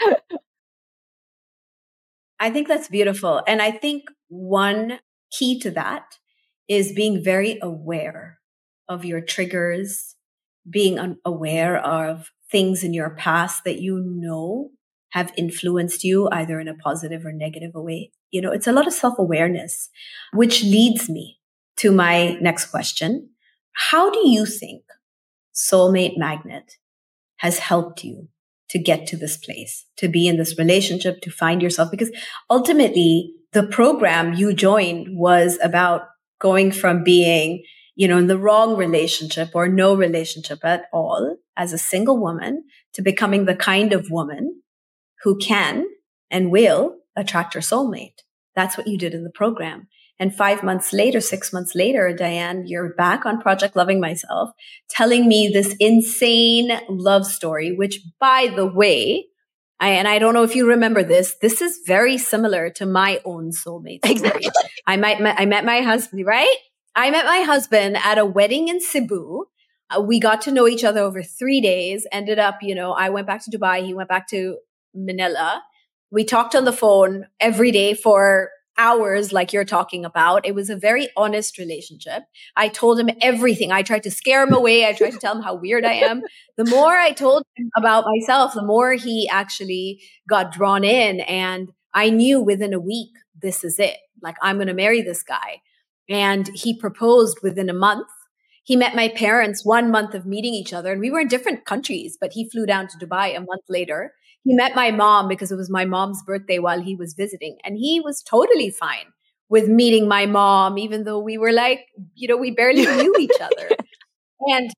I think that's beautiful. And I think one key to that is being very aware of your triggers, being un- aware of things in your past that you know have influenced you either in a positive or negative way. You know, it's a lot of self-awareness, which leads me to my next question. How do you think Soulmate Magnet has helped you to get to this place, to be in this relationship, to find yourself? Because ultimately, the program you joined was about going from being, you know, in the wrong relationship or no relationship at all as a single woman to becoming the kind of woman who can and will attract her soulmate. That's what you did in the program. And five months later, six months later, Diane, you're back on Project Loving Myself, telling me this insane love story, which, by the way, I, and I don't know if you remember this, this is very similar to my own soulmate story. Exactly. I met, I met my husband, right? I met my husband at a wedding in Cebu. Uh, we got to know each other over three days, ended up, you know, I went back to Dubai. He went back to Manila. We talked on the phone every day for hours, like you're talking about. It was a very honest relationship. I told him everything. I tried to scare him away. I tried to tell him how weird I am. The more I told him about myself, the more he actually got drawn in. And I knew within a week, this is it. Like, I'm going to marry this guy. And he proposed within a month. He met my parents one month of meeting each other, and we were in different countries, but he flew down to Dubai a month later. He met my mom because it was my mom's birthday while he was visiting. And he was totally fine with meeting my mom, even though we were like, you know, we barely knew each other. And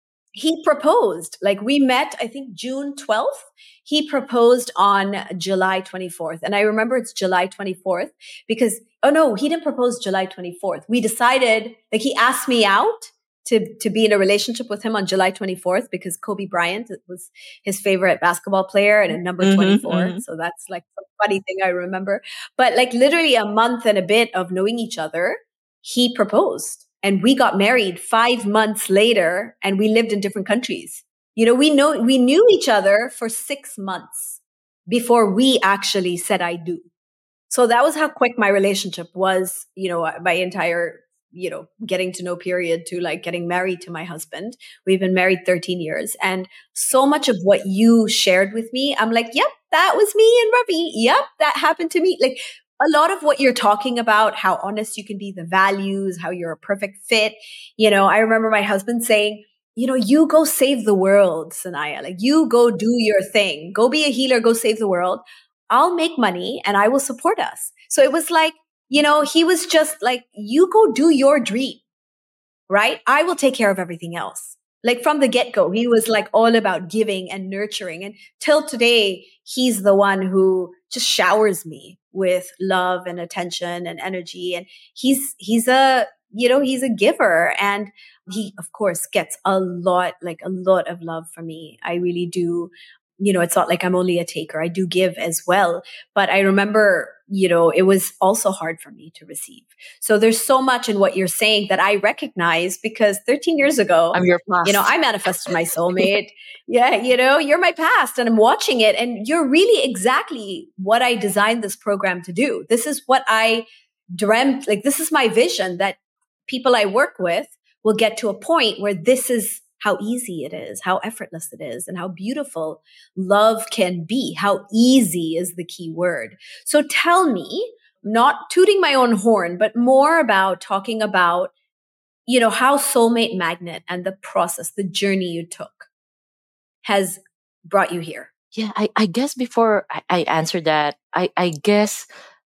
he proposed, like we met, I think June twelfth. He proposed on July twenty-fourth. And I remember it's July twenty-fourth because, oh no, he didn't propose July twenty-fourth. We decided, like he asked me out to, to be in a relationship with him on July twenty-fourth because Kobe Bryant was his favorite basketball player and a number mm-hmm, twenty-four. Mm-hmm. So that's like a funny thing I remember. But like literally a month and a bit of knowing each other, he proposed. And we got married five months later and we lived in different countries. You know, we know, we knew each other for six months before we actually said I do. So that was how quick my relationship was, you know, my entire, you know, getting to know period to like getting married to my husband. We've been married thirteen years. And so much of what you shared with me, I'm like, yep, that was me and Ravi. Yep, that happened to me. Like, a lot of what you're talking about, how honest you can be, the values, how you're a perfect fit. You know, I remember my husband saying, you know, you go save the world, Sanaya. Like, you go do your thing. Go be a healer. Go save the world. I'll make money and I will support us. So it was like, you know, he was just like, you go do your dream, right? I will take care of everything else. Like from the get-go, he was like all about giving and nurturing. And till today, he's the one who just showers me with love and attention and energy. And he's, he's a, you know, he's a giver. And he, of course, gets a lot, like a lot of love from me. I really do. You know, it's not like I'm only a taker. I do give as well. But I remember, you know, it was also hard for me to receive. So there's so much in what you're saying that I recognize because thirteen years ago, I'm your past. You know, I manifested my soulmate. Yeah, you know, you're my past and I'm watching it. And you're really exactly what I designed this program to do. This is what I dreamt. Like, this is my vision that people I work with will get to a point where this is how easy it is, how effortless it is, and how beautiful love can be. How easy is the key word. So tell me, not tooting my own horn, but more about talking about, you know, how Soulmate Magnet and the process, the journey you took has brought you here. Yeah, I, I guess before I, I answer that, I, I guess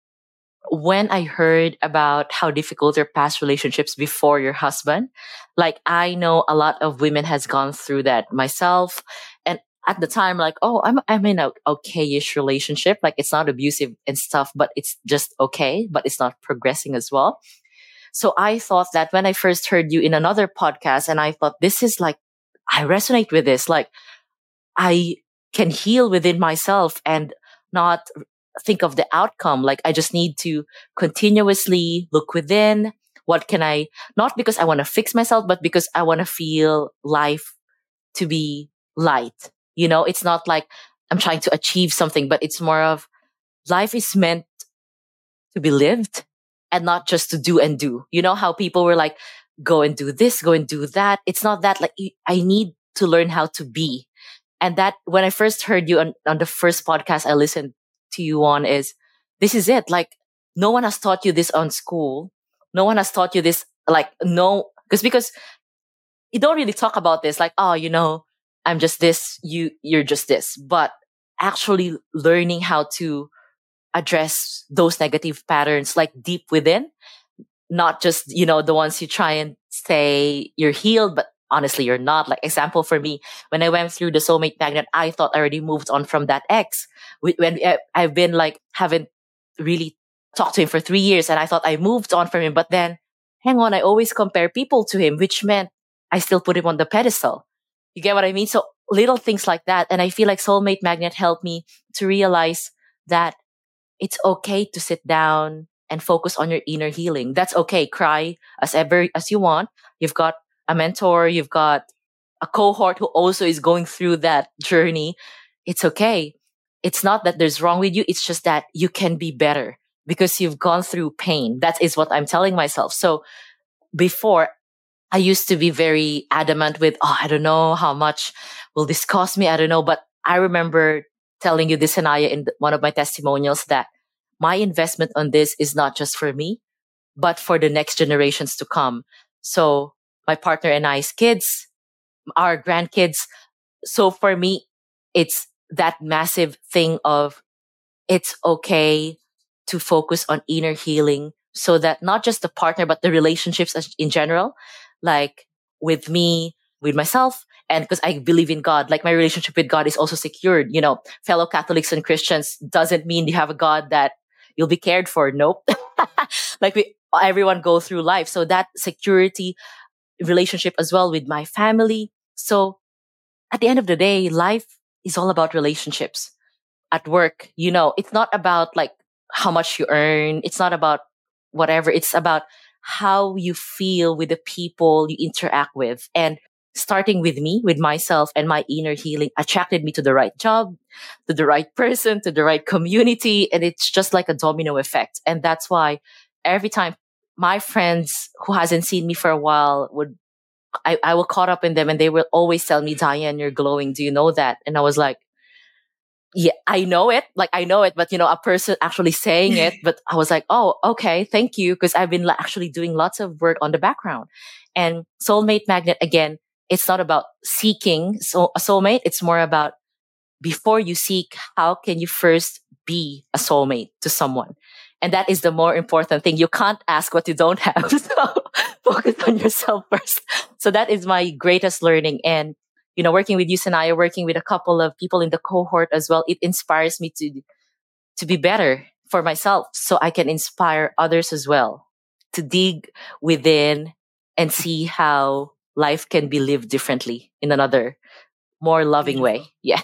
when I heard about how difficult your past relationships before your husband, like I know a lot of women has gone through that myself. And at the time, like, oh, I'm, I'm in a okay-ish relationship. Like it's not abusive and stuff, but it's just okay, but it's not progressing as well. So I thought that when I first heard you in another podcast and I thought this is like, I resonate with this. Like I can heal within myself and not think of the outcome. Like I just need to continuously look within. What can I, not because I want to fix myself, but because I want to feel life to be light. You know, it's not like I'm trying to achieve something, but it's more of life is meant to be lived and not just to do and do. You know how people were like, go and do this, go and do that. It's not that. Like I need to learn how to be. And that when I first heard you on, on the first podcast I listened to you on is, this is it. Like no one has taught you this on school. No one has taught you this. Like no, because because you don't really talk about this. Like, oh, you know, I'm just this, you, you're just this. But actually learning how to address those negative patterns, like deep within, not just, you know, the ones you try and say you're healed, but honestly, you're not. Like example for me, when I went through the Soulmate Magnet, I thought I already moved on from that ex. When I've been like, haven't really talked to him for three years and I thought I moved on from him. But then, hang on, I always compare people to him, which meant I still put him on the pedestal. You get what I mean? So little things like that. And I feel like Soulmate Magnet helped me to realize that it's okay to sit down and focus on your inner healing. That's okay. Cry as ever as you want. You've got a mentor. You've got a cohort who also is going through that journey. It's okay. It's not that there's wrong with you. It's just that you can be better because you've gone through pain. That is what I'm telling myself. So before, I used to be very adamant with, oh, I don't know how much will this cost me. I don't know. But I remember telling you this, Anaya, in one of my testimonials, that my investment on this is not just for me, but for the next generations to come. So my partner and I's kids, our grandkids. So for me, it's that massive thing of it's okay to focus on inner healing so that not just the partner, but the relationships in general, like with me, with myself, and because I believe in God, like my relationship with God is also secured. You know, fellow Catholics and Christians doesn't mean you have a God that you'll be cared for. Nope. Like we, everyone go through life. So that security relationship as well with my family. So at the end of the day, life is all about relationships. At work, you know, it's not about like how much you earn. It's not about whatever. It's about how you feel with the people you interact with. And starting with me, with myself and my inner healing attracted me to the right job, to the right person, to the right community. And it's just like a domino effect. And that's why every time my friends who hasn't seen me for a while would, I, I will caught up in them and they will always tell me, Diane, you're glowing. Do you know that? And I was like, yeah, I know it. Like, I know it, but you know, a person actually saying it, but I was like, oh, okay, thank you. Cause I've been actually doing lots of work on the background. And Soulmate Magnet, again, it's not about seeking so a soulmate. It's more about before you seek, how can you first be a soulmate to someone? And that is the more important thing. You can't ask what you don't have. So focus on yourself first. So that is my greatest learning. And you know, working with you, Sanaya, working with a couple of people in the cohort as well, it inspires me to, to be better for myself so I can inspire others as well to dig within and see how life can be lived differently in another more loving Beautiful. way. Yeah.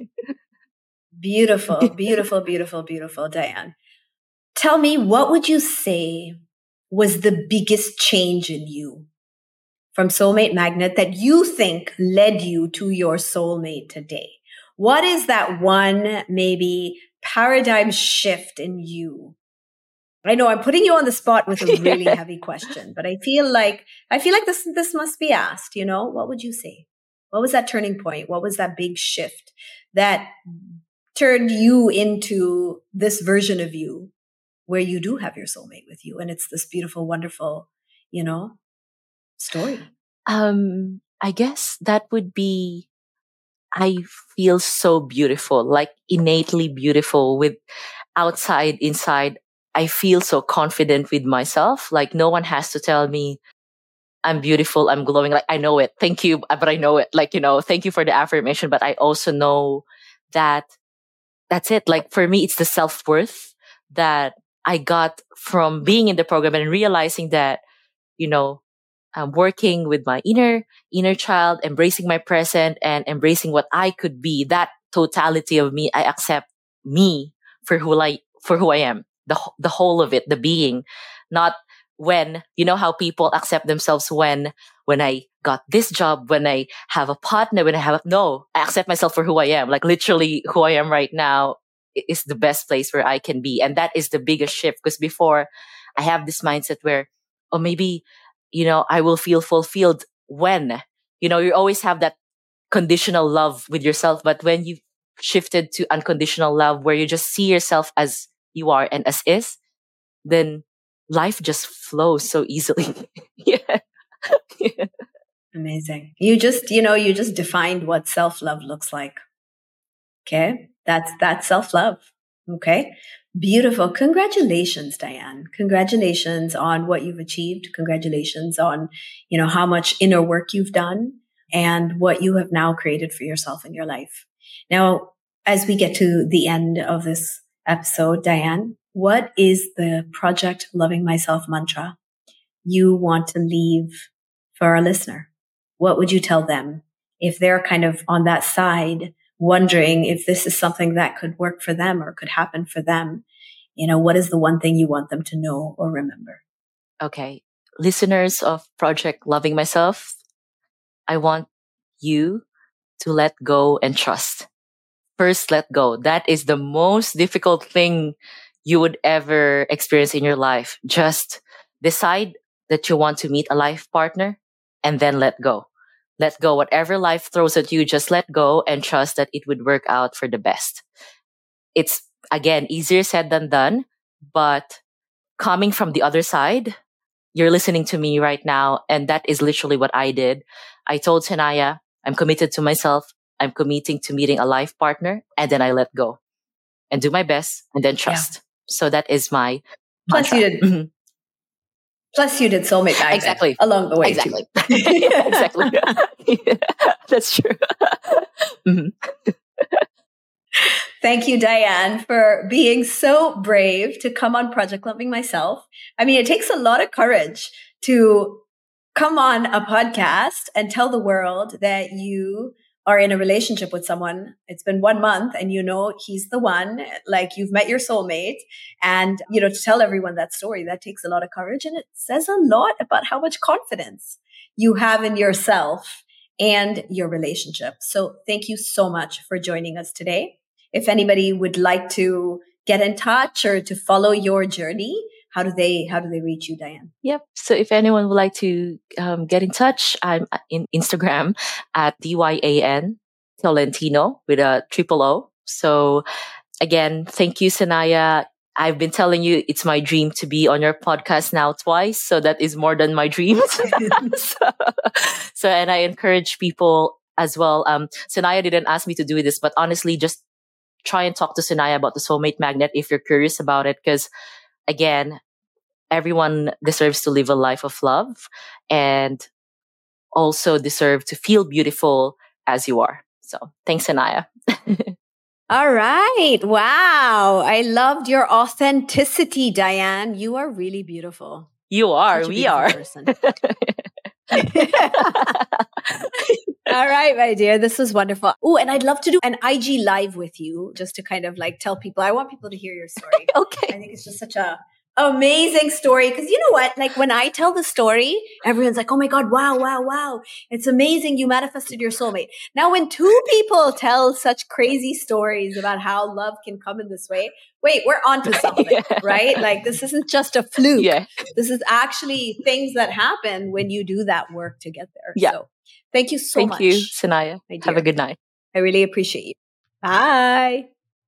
Beautiful, beautiful, beautiful, beautiful, Diane. Tell me, what would you say was the biggest change in you from Soulmate Magnet that you think led you to your soulmate today? What is that one maybe paradigm shift in you? I know I'm putting you on the spot with a really heavy question, but I feel like I feel like this this must be asked, you know? What would you say? What was that turning point? What was that big shift that turned you into this version of you where you do have your soulmate with you and it's this beautiful, wonderful, you know, story? Um, I guess that would be, I feel so beautiful, like innately beautiful with outside, inside. I feel so confident with myself. Like no one has to tell me I'm beautiful, I'm glowing. Like I know it. Thank you. But I know it. Like, you know, thank you for the affirmation. But I also know that that's it. Like for me, it's the self-worth that I got from being in the program and realizing that, you know, I'm working with my inner, inner child, embracing my present and embracing what I could be. That totality of me, I accept me for who I, for who I am, the, the whole of it, the being, not when, you know, how people accept themselves when, when I got this job, when I have a partner, when I have, a, no, I accept myself for who I am. Like literally who I am right now is the best place where I can be. And that is the biggest shift. Because before I have this mindset where, oh, maybe, you know, I will feel fulfilled when, you know, you always have that conditional love with yourself. But when you shifted to unconditional love, where you just see yourself as you are and as is, then life just flows so easily. Yeah. Yeah. Amazing. You just, you know, you just defined what self-love looks like. Okay. That's, that's self-love. Okay. Beautiful. Congratulations, Diane. Congratulations on what you've achieved. Congratulations on, you know, how much inner work you've done and what you have now created for yourself in your life. Now, as we get to the end of this episode, Diane, what is the Project Loving Myself mantra you want to leave for our listener? What would you tell them if they're kind of on that side, wondering if this is something that could work for them or could happen for them? You know, what is the one thing you want them to know or remember? Okay. Listeners of Project Loving Myself, I want you to let go and trust. First, let go. That is the most difficult thing you would ever experience in your life. Just decide that you want to meet a life partner and then let go. Let go. Whatever life throws at you, just let go and trust that it would work out for the best. It's, again, easier said than done, but coming from the other side, you're listening to me right now, and that is literally what I did. I told Sanaya, I'm committed to myself. I'm committing to meeting a life partner, and then I let go and do my best and then trust. Yeah. So that is my Plus mantra. you did. Mm-hmm. Plus you did soulmate magnet exactly along the way. Exactly. yeah, exactly. yeah, that's true. mm-hmm. Thank you, Diane, for being so brave to come on Project Loving Myself. I mean, it takes a lot of courage to come on a podcast and tell the world that you are in a relationship with someone. It's been one month and you know he's the one, like you've met your soulmate. And, you know, to tell everyone that story, that takes a lot of courage. And it says a lot about how much confidence you have in yourself and your relationship. So thank you so much for joining us today. If anybody would like to get in touch or to follow your journey, how do they how do they reach you, Diane? Yep. So if anyone would like to um, get in touch, I'm in Instagram at D Y A N Tolentino with a triple O. So again, thank you, Sanaya. I've been telling you it's my dream to be on your podcast now twice. So that is more than my dreams. so, so, and I encourage people as well. Um, Sanaya didn't ask me to do this, but honestly, just try and talk to Sanaya about the soulmate magnet if you're curious about it. Because again, everyone deserves to live a life of love and also deserve to feel beautiful as you are. So thanks, Sanaya. All right. Wow. I loved your authenticity, Diane. You are really beautiful. You are. We are. All right, my dear. This was wonderful. Oh, and I'd love to do an I G live with you just to kind of like tell people. I want people to hear your story. Okay. I think it's just such a amazing story. Because you know what? Like when I tell the story, everyone's like, oh my God, wow, wow, wow. It's amazing. You manifested your soulmate. Now, when two people tell such crazy stories about how love can come in this way, wait, we're onto something, yeah. right? Like this isn't just a fluke. Yeah. This is actually things that happen when you do that work to get there. Yeah. So thank you so thank much. Thank you, Sanaya. Have a good night. I really appreciate you. Bye.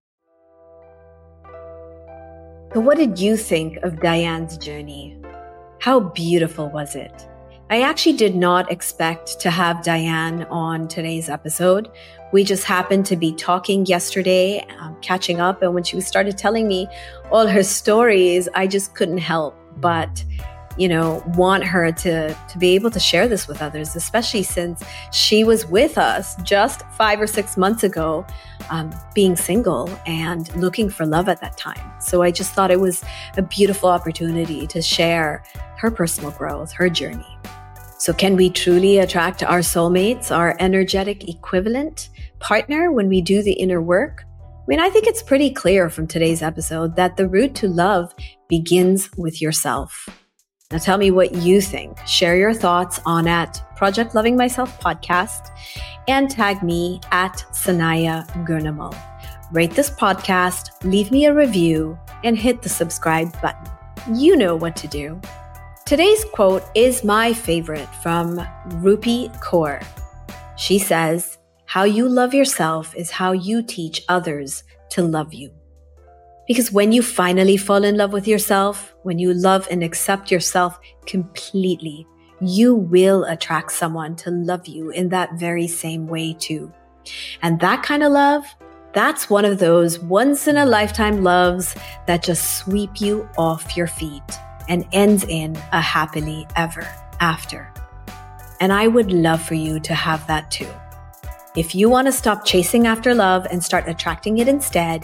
So what did you think of Diane's journey? How beautiful was it? I actually did not expect to have Diane on today's episode. We just happened to be talking yesterday, um, catching up. And when she started telling me all her stories, I just couldn't help but, you know, want her to, to be able to share this with others, especially since she was with us just five or six months ago, um, being single and looking for love at that time. So I just thought it was a beautiful opportunity to share her personal growth, her journey. So can we truly attract our soulmates, our energetic equivalent partner when we do the inner work? I mean, I think it's pretty clear from today's episode that the route to love begins with yourself. Now tell me what you think. Share your thoughts on at Project Loving Myself podcast and tag me at Sanaya Gurnamal. Rate this podcast, leave me a review, and hit the subscribe button. You know what to do. Today's quote is my favorite from Rupi Kaur. She says, "How you love yourself is how you teach others to love you." Because when you finally fall in love with yourself, when you love and accept yourself completely, you will attract someone to love you in that very same way too. And that kind of love, that's one of those once in a lifetime loves that just sweep you off your feet and ends in a happily ever after. And I would love for you to have that too. If you want to stop chasing after love and start attracting it instead,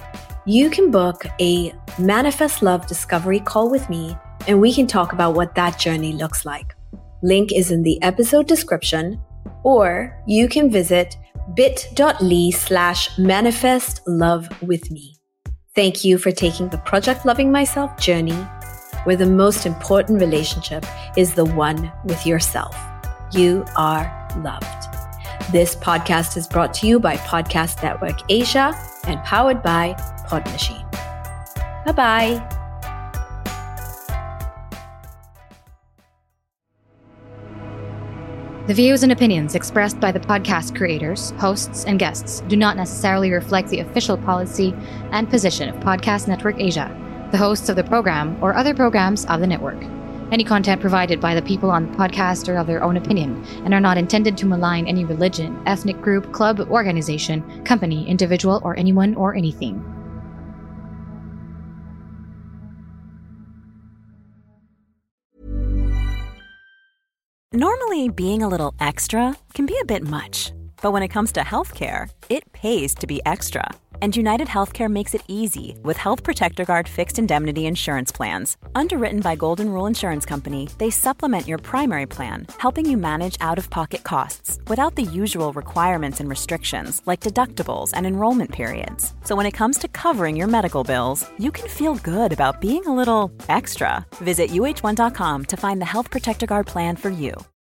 you can book a Manifest Love Discovery call with me, and we can talk about what that journey looks like. Link is in the episode description, or you can visit bit.ly slash manifest love with me. Thank you for taking the Project Loving Myself journey, where the most important relationship is the one with yourself. You are loved. This podcast is brought to you by Podcast Network Asia and powered by Pod Machine. Bye-bye. The views and opinions expressed by the podcast creators, hosts, and guests do not necessarily reflect the official policy and position of Podcast Network Asia, the hosts of the program, or other programs of the network. Any content provided by the people on the podcast are of their own opinion and are not intended to malign any religion, ethnic group, club, organization, company, individual, or anyone or anything. Normally, being a little extra can be a bit much, but when it comes to healthcare, it pays to be extra. And United Healthcare makes it easy with Health Protector Guard fixed indemnity insurance plans. Underwritten by Golden Rule Insurance Company, they supplement your primary plan, helping you manage out-of-pocket costs without the usual requirements and restrictions like deductibles and enrollment periods. So when it comes to covering your medical bills, you can feel good about being a little extra. Visit U H one dot com to find the Health Protector Guard plan for you.